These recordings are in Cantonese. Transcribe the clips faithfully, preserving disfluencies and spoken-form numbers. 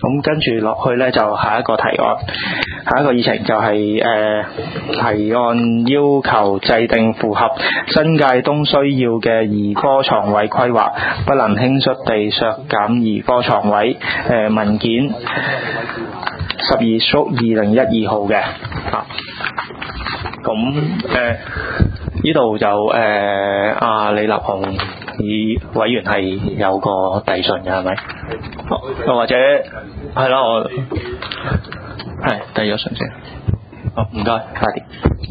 咁跟住落去咧，就下一個提案，下一個議程就係、是、誒、呃、提案要求制定符合新界東需要嘅兒科床位規劃，不能輕率地削減兒科床位。誒、呃、文件十二叔二零一二號嘅啊，咁誒呢度就誒阿、呃、李立雄議委員係有個遞信嘅，係咪？又或者係啦，我係遞咗信先。好，唔該，快啲。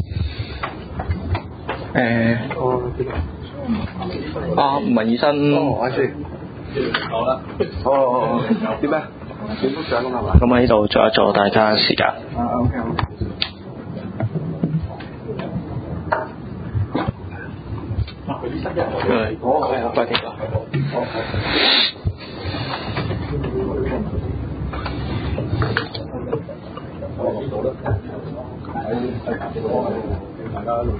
誒，啊，文醫生。 哦，我先。好啦。哦哦哦。點咩？點幅相咁係嘛？ 咁喺呢度阻一阻大家時間。 啊 ，OK OK。 嗯，好，好，快啲。好。 我呢度咧，喺喺大家一路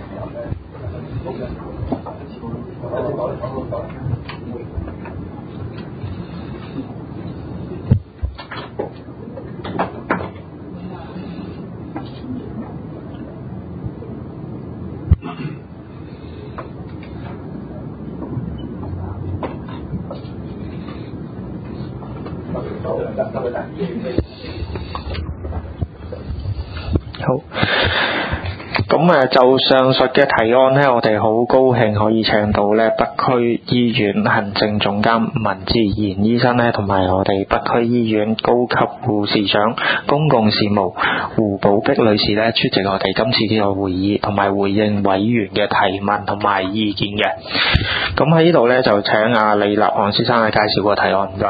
好，咁誒就上述嘅提案呢，我哋好高興可以請到呢北區醫院行政總監文志賢醫生呢，同埋我哋北區醫院高級護士長公共事務胡寶碧女士呢，出席我哋今次呢個會議，同埋回應委員嘅提問同埋意見嘅。咁喺呢度呢，就請阿李立昂先生去介紹個提案，唔該。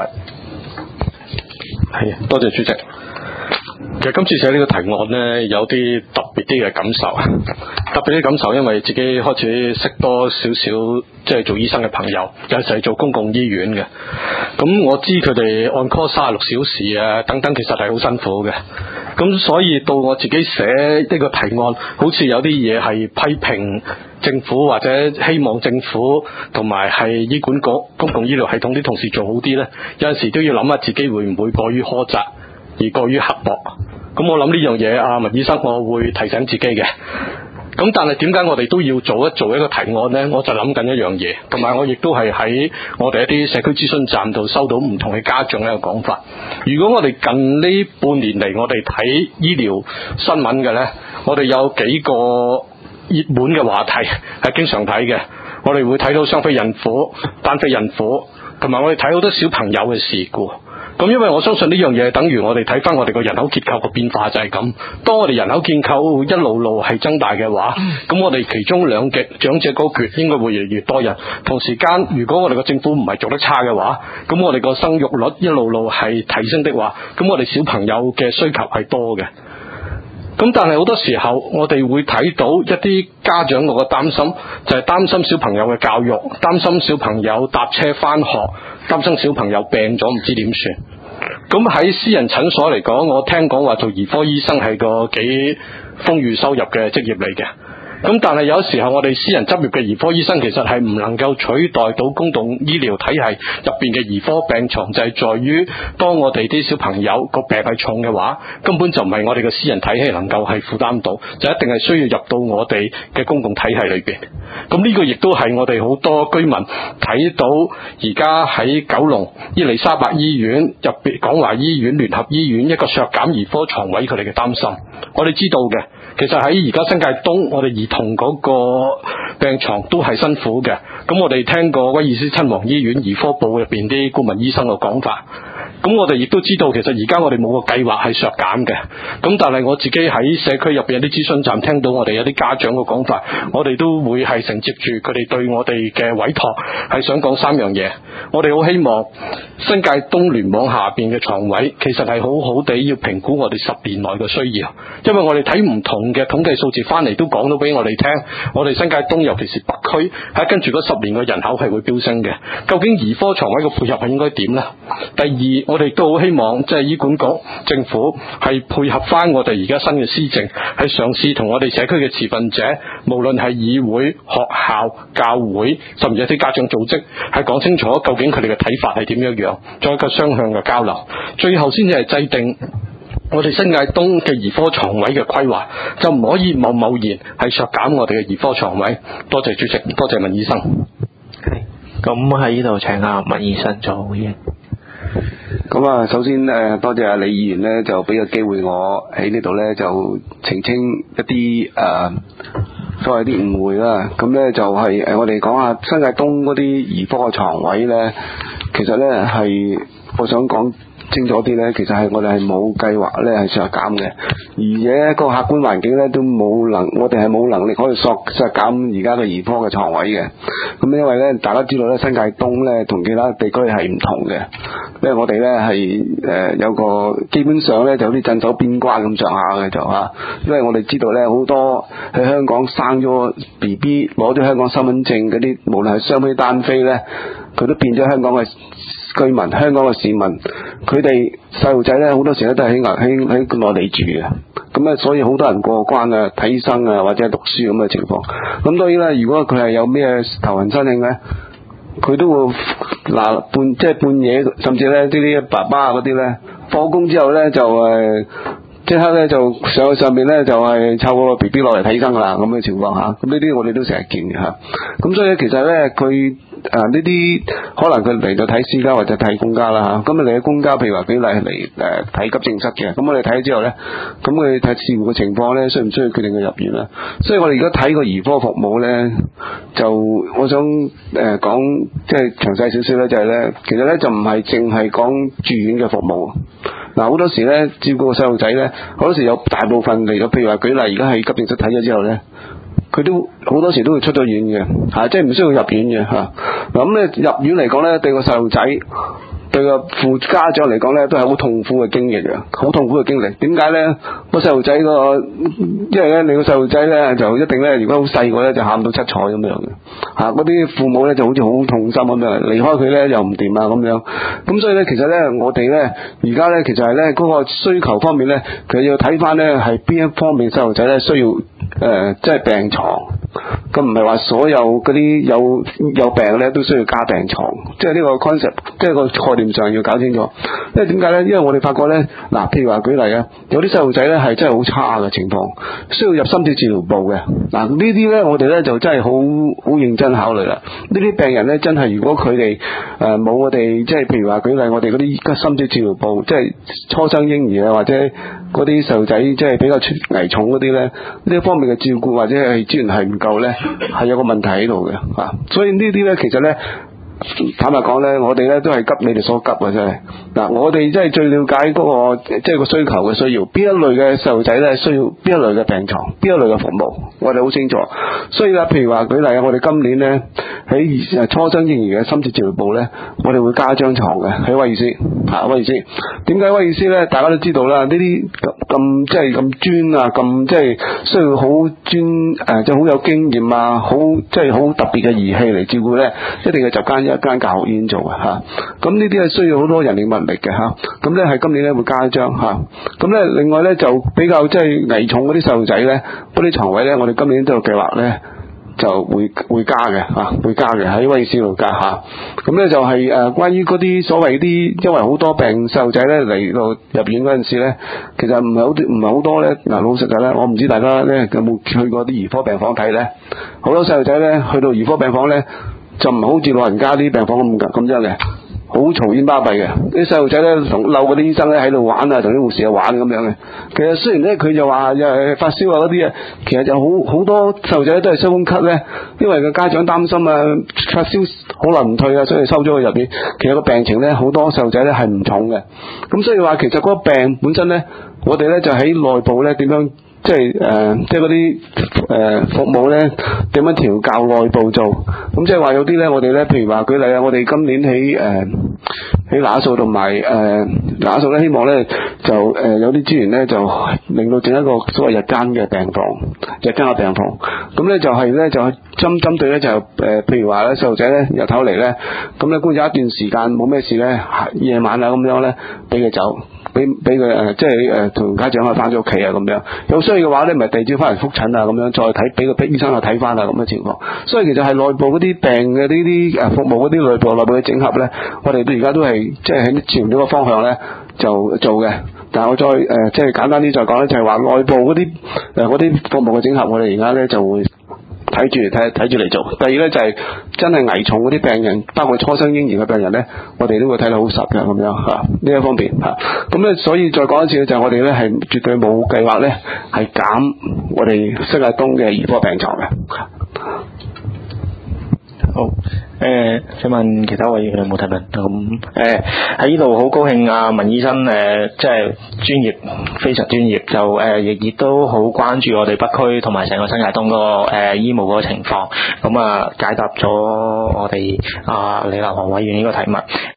係，多謝主席。其實今次寫呢個提案呢，有啲特別啲嘅感受，特別啲感受，因為自己開始識多少少即係做醫生嘅朋友，有時係做公共醫院嘅。咁我知佢哋按 call 三十六小時啊等等，其實係好辛苦嘅。咁所以到我自己寫呢個提案，好似有啲嘢係批評政府，或者希望政府同埋係醫管局公共醫療系統啲同事做好啲呢，有陣時都要諗下自己會唔會過於苛責而過於刻薄。咁我諗呢樣嘢，阿文醫生我會提醒自己嘅。咁但係點解我哋都要做一做一個提案呢？我就諗緊一樣嘢，同埋我亦都係喺我哋一啲社區諮詢站度收到唔同嘅家長嘅講法。如果我哋近呢半年嚟我哋睇醫療新聞嘅呢，我哋有幾個熱門嘅話題係經常睇嘅。我哋會睇到雙非孕婦、單非孕婦，同埋我哋睇好多小朋友嘅事故。咁因為我相信呢樣嘢等於我哋睇翻我哋個人口結構嘅變化就係咁。當我哋人口結構一路路係增大嘅話，咁我哋其中兩極長者嗰橛應該會越嚟越多人。同時間，如果我哋個政府唔係做得差嘅話，咁我哋個生育率一路路係提升的話，咁我哋小朋友嘅需求係多嘅。咁但係好多時候我哋會睇到一啲家長個擔心，就係擔心小朋友嘅教育，擔心小朋友搭車返學，擔心小朋友病咗唔知點算。咁喺私人診所嚟講，我聽講話做兒科醫生係個幾豐裕收入嘅職業嚟嘅。咁但係有時候我哋私人執業嘅兒科醫生其實係唔能夠取代到公共醫療體系入邊嘅兒科病床，就係在於當我哋啲小朋友個病係重嘅話，根本就唔係我哋嘅私人體系能夠係負擔到，就一定係需要入到我哋嘅公共體系裏邊。咁呢個亦都係我哋好多居民睇到而家喺九龍伊利沙伯醫院入邊、廣華醫院、聯合醫院一個削減兒科床位佢哋嘅擔心。我哋知道嘅，其實喺而家新界東，我哋兒童嗰個病床都係辛苦嘅。咁我哋聽過威爾斯親王醫院兒科部入邊啲顧問醫生嘅講法。咁我哋亦都知道，其實而家我哋冇個計劃係削減嘅。咁但係我自己喺社區入邊有啲諮詢站聽到我哋有啲家長嘅講法，我哋都會係承接住佢哋對我哋嘅委託，係想講三樣嘢。我哋好希望新界東聯網下邊嘅床位，其實係好好地要評估我哋十年內嘅需要，因為我哋睇唔同嘅統計數字翻嚟都講到俾我哋聽，我哋新界東尤其是北區喺跟住嗰十年嘅人口係會飆升嘅。究竟兒科床位嘅配合係應該點呢？第二， 我哋都好希望即係醫管局政府係配合翻我哋而家新嘅施政，係嘗試同我哋社區嘅持份者，無論係議會、學校、教會，甚至一啲家長組織，係講清楚究竟佢哋嘅睇法係點樣樣，再一個雙向嘅交流，最後先至係制定我哋新界東嘅兒科床位嘅規劃，就唔可以貿貿然係削減我哋嘅兒科床位。多謝主席，多謝文醫生。 係，咁喺呢度請阿文醫生做回應。 咁啊，首先誒多謝阿李議員咧，就俾個機會我喺呢度咧就澄清一啲誒、呃、所謂啲誤會啦。咁咧就係誒我哋講下新界東嗰啲兒科嘅床位咧，其實咧係我想講清楚啲咧，其實係我哋係冇計劃咧係削減嘅，而且個客觀環境咧都冇能，我哋係冇能力可以削削減而家嘅兒科嘅床位嘅。咁因為咧，大家知道咧，新界東咧同其他地區係唔同嘅，因為我哋咧係誒有個基本上咧就好似鎮守邊關咁上下嘅就嚇，因為我哋知道咧好多喺香港生咗 B B 攞咗香港身份證嗰啲，無論係雙非單非咧，佢都變咗香港嘅居民，香港嘅市民，佢哋細路仔咧好多時咧都係喺喺喺內地住嘅，咁咧所以好多人過關啊、睇醫生啊或者讀書咁嘅情況。咁當然啦，如果佢係有咩頭暈身慶咧，佢都會嗱半即係半夜，甚至咧啲啲爸爸嗰啲咧放工之後咧就誒即刻咧就上去上面咧就係湊個 B B 落嚟睇醫生噶啦咁嘅情況嚇。咁呢啲我哋都成日見嘅嚇。咁所以其實咧佢。誒呢啲可能佢嚟到睇私家或者睇公家啦嚇，咁啊嚟嘅公家譬如話舉例嚟誒睇急症室嘅，咁我哋睇咗之後咧，咁佢睇視乎嘅情況咧，需唔需要決定佢入院啦？所以我哋而家睇個兒科服務咧，就我想誒講即係詳細少少咧，就係咧，其實咧就唔係淨係講住院嘅服務。嗱好多時咧照顧個細路仔咧，好多時有大部分嚟咗，譬如話舉例而家喺急症室睇咗之後咧。佢都好多時都會出咗院嘅，嚇、啊，即係唔需要入院嘅嚇。嗱咁咧入院嚟講咧，對個細路仔，對個父家長嚟講咧，都係好痛苦嘅經歷嘅，好痛苦嘅經歷。點解咧？個細路仔個，因為咧你個細路仔咧就一定咧，如果好細個咧就喊到七彩咁樣嘅，嚇嗰啲父母咧就好似好痛心咁樣，離開佢咧又唔掂啊咁樣。咁所以咧，其實咧我哋咧而家咧其實係咧嗰個需求方面咧，佢要睇翻咧係邊一方面細路仔咧需要。誒、呃，即係病床，咁唔係話所有嗰啲有有病咧都需要加病床，即係呢個 concept， 即係個概念上要搞清楚。因為點解咧？因為我哋發覺咧，嗱，譬如話舉例啊，有啲細路仔咧係真係好差嘅情況，需要入深切治療部嘅。嗱，呢啲咧我哋咧就真係好好認真考慮啦。呢啲病人咧真係如果佢哋誒冇我哋即係譬如話舉例，我哋嗰啲深切治療部，即係初生嬰兒啊或者嗰啲細路仔即係比較危重嗰啲咧，呢一方面嘅照顧或者係資源係唔夠咧，係有個問題喺度嘅嚇。所以呢啲咧其實咧。坦白講咧，我哋咧都係急你哋所急嘅真係。嗱，我哋真係最了解嗰、那個即係個需求嘅需要，邊一類嘅細路仔咧需要邊一類嘅病床，邊一類嘅服務，我哋好清楚。所以啦，譬如話舉例啊，我哋今年咧喺初生嬰兒嘅深切治療部咧，我哋會加張床嘅喺威爾斯嚇，威爾斯。點解威爾斯咧？大家都知道啦，呢啲咁即係咁專啊，咁即係需要好專誒，即係好有經驗啊，好即係好特別嘅儀器嚟照顧咧，一定要就間一間教學醫院做嘅嚇。咁呢啲係需要好多人力物力嘅嚇。咁咧係今年咧會加一張嚇。咁咧另外咧就比較即係危重嗰啲細路仔咧，嗰啲床位咧，我哋今年都有計劃咧。就會會加嘅嚇，會加嘅喺威爾斯度加嚇。咁咧就係、是、誒、呃、關於嗰啲所謂啲，因為好多病細路仔咧嚟到入院嗰陣時咧，其實唔係好唔係好多咧。嗱，老實嘅咧，我唔知大家咧有冇去過啲兒科病房睇咧？好多細路仔咧去到兒科病房咧，就唔好似老人家啲病房咁咁樣嘅。好嘈煙巴閉嘅，啲細路仔咧同嬲嗰啲醫生咧喺度玩啊，同啲護士啊玩咁樣嘅。其實雖然咧佢就話又係發燒啊嗰啲啊，其實就好好多細路仔都係傷風咳咧，因為個家長擔心啊發燒好耐唔退啊，所以收咗佢入邊。其實個病情咧好多細路仔咧係唔重嘅，咁所以話其實嗰個病本身咧，我哋咧就喺內部咧點樣？即係誒、呃，即係嗰啲誒服務咧點樣調教內部做？咁即係話有啲咧，我哋咧，譬如話舉例啊，我哋今年喺誒喺拿數同埋誒拿數咧，希望咧就誒、呃、有啲資源咧，就令到整一個所謂日間嘅病房，日間嘅病房。 咁咧就係咧就針針對咧就誒、呃，譬如話咧細路仔咧日頭嚟咧，咁咧觀察一段時間冇咩事咧，夜晚啊咁樣咧俾佢走。俾俾佢誒，即係誒同家長去翻咗屋企啊咁樣，有需要嘅話咧，咪第二朝翻嚟覆診啊咁樣，再睇俾個俾醫生去睇翻啊咁嘅情況。所以其實係內部嗰啲病嘅呢啲誒服務嗰啲內部內部嘅整合咧，我哋到而家都係即係喺治療呢個方向咧就做嘅。但係我再誒、呃、即係簡單啲再講咧，就係話內部嗰啲誒嗰啲服務嘅整合，我哋而家咧就會睇住睇睇住嚟做。第二咧就係、是、真係危重嗰啲病人，包括初生嬰兒嘅病人咧，我哋都會睇得好實嘅咁樣嚇呢一方面嚇。咁咧所以再講一次咧，就係、我哋咧係絕對冇計劃咧係減我哋新界東嘅兒科病床嘅。 好，誒、呃，請問其他委員有冇提問？咁誒喺呢度好高興啊，文醫生誒、呃，即係專業，非常專業，就誒亦亦都好關注我哋北區同埋成個新界東嗰、那個誒、呃、醫務嗰個情況，咁啊解答咗我哋啊李立行委員呢個提問。